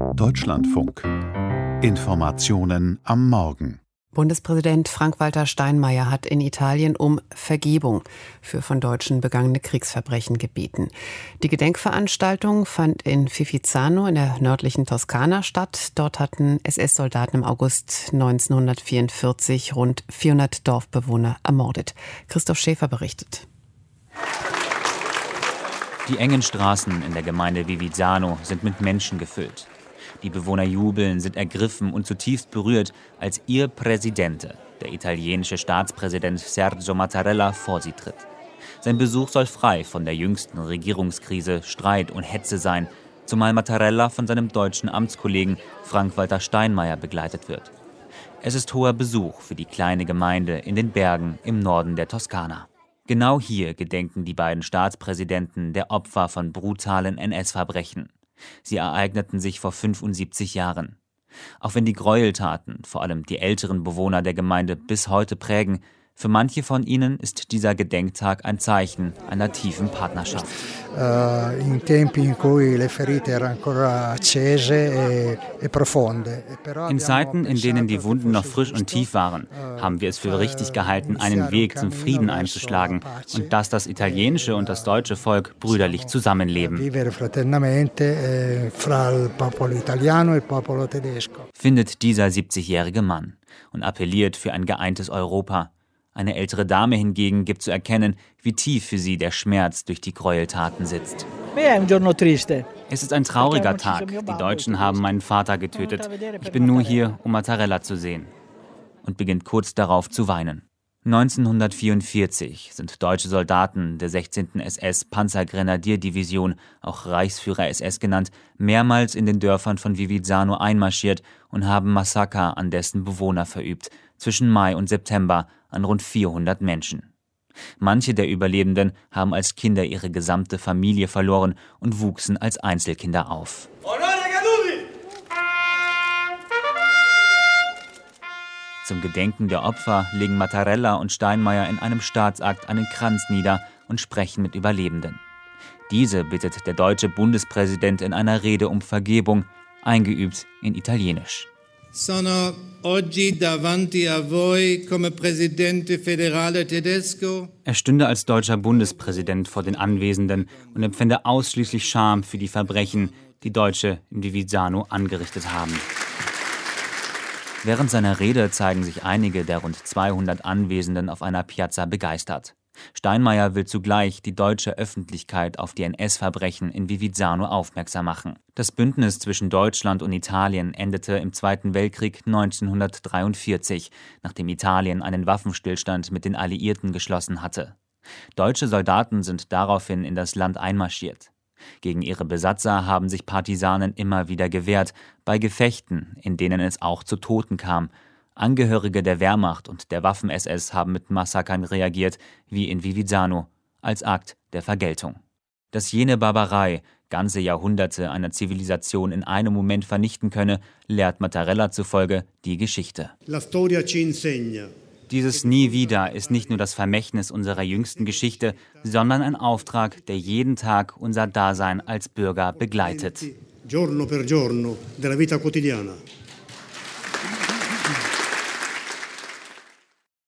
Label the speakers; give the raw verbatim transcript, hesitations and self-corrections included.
Speaker 1: Deutschlandfunk. Informationen am Morgen.
Speaker 2: Bundespräsident Frank-Walter Steinmeier hat in Italien um Vergebung für von Deutschen begangene Kriegsverbrechen gebeten. Die Gedenkveranstaltung fand in Fivizzano in der nördlichen Toskana statt. Dort hatten S S-Soldaten im August neunzehnhundertvierundvierzig rund vierhundert Dorfbewohner ermordet. Christoph Schäfer berichtet.
Speaker 3: Die engen Straßen in der Gemeinde Fivizzano sind mit Menschen gefüllt. Die Bewohner jubeln, sind ergriffen und zutiefst berührt, als ihr Presidente, der italienische Staatspräsident Sergio Mattarella, vor sie tritt. Sein Besuch soll frei von der jüngsten Regierungskrise, Streit und Hetze sein, zumal Mattarella von seinem deutschen Amtskollegen Frank-Walter Steinmeier begleitet wird. Es ist hoher Besuch für die kleine Gemeinde in den Bergen im Norden der Toskana. Genau hier gedenken die beiden Staatspräsidenten der Opfer von brutalen N S-Verbrechen. Sie ereigneten sich vor fünfundsiebzig Jahren. Auch wenn die Gräueltaten vor allem die älteren Bewohner der Gemeinde bis heute prägen, für manche von ihnen ist dieser Gedenktag ein Zeichen einer tiefen Partnerschaft.
Speaker 4: In
Speaker 3: Zeiten, in denen die Wunden noch frisch und tief waren, haben wir es für richtig gehalten, einen Weg zum Frieden einzuschlagen und dass das italienische und das deutsche Volk brüderlich zusammenleben. Findet dieser siebzigjährige Mann und appelliert für ein geeintes Europa. Eine ältere Dame hingegen gibt zu erkennen, wie tief für sie der Schmerz durch die Gräueltaten sitzt. Es ist ein trauriger Tag. Die Deutschen haben meinen Vater getötet. Ich bin nur hier, um Mattarella zu sehen. Und beginnt kurz darauf zu weinen. neunzehnhundertvierundvierzig sind deutsche Soldaten der sechzehnten S S-Panzergrenadierdivision, auch Reichsführer S S genannt, mehrmals in den Dörfern von Fivizzano einmarschiert und haben Massaker an dessen Bewohner verübt, zwischen Mai und September an rund vierhundert Menschen. Manche der Überlebenden haben als Kinder ihre gesamte Familie verloren und wuchsen als Einzelkinder auf. Zum Gedenken der Opfer legen Mattarella und Steinmeier in einem Staatsakt einen Kranz nieder und sprechen mit Überlebenden. Diese bittet der deutsche Bundespräsident in einer Rede um Vergebung, eingeübt in Italienisch.
Speaker 5: Sono oggi davanti a voi come Presidente federale tedesco.
Speaker 3: Er stünde als deutscher Bundespräsident vor den Anwesenden und empfände ausschließlich Scham für die Verbrechen, die Deutsche in Fivizzano angerichtet haben. Während seiner Rede zeigen sich einige der rund zweihundert Anwesenden auf einer Piazza begeistert. Steinmeier will zugleich die deutsche Öffentlichkeit auf die N S-Verbrechen in Fivizzano aufmerksam machen. Das Bündnis zwischen Deutschland und Italien endete im Zweiten Weltkrieg neunzehnhundertdreiundvierzig, nachdem Italien einen Waffenstillstand mit den Alliierten geschlossen hatte. Deutsche Soldaten sind daraufhin in das Land einmarschiert. Gegen ihre Besatzer haben sich Partisanen immer wieder gewehrt, bei Gefechten, in denen es auch zu Toten kam. Angehörige der Wehrmacht und der Waffen-S S haben mit Massakern reagiert, wie in Fivizzano, als Akt der Vergeltung. Dass jene Barbarei ganze Jahrhunderte einer Zivilisation in einem Moment vernichten könne, lehrt Mattarella zufolge die Geschichte. Dieses Nie wieder ist nicht nur das Vermächtnis unserer jüngsten Geschichte, sondern ein Auftrag, der jeden Tag unser Dasein als Bürger begleitet.
Speaker 5: Giorno per giorno della vita quotidiana.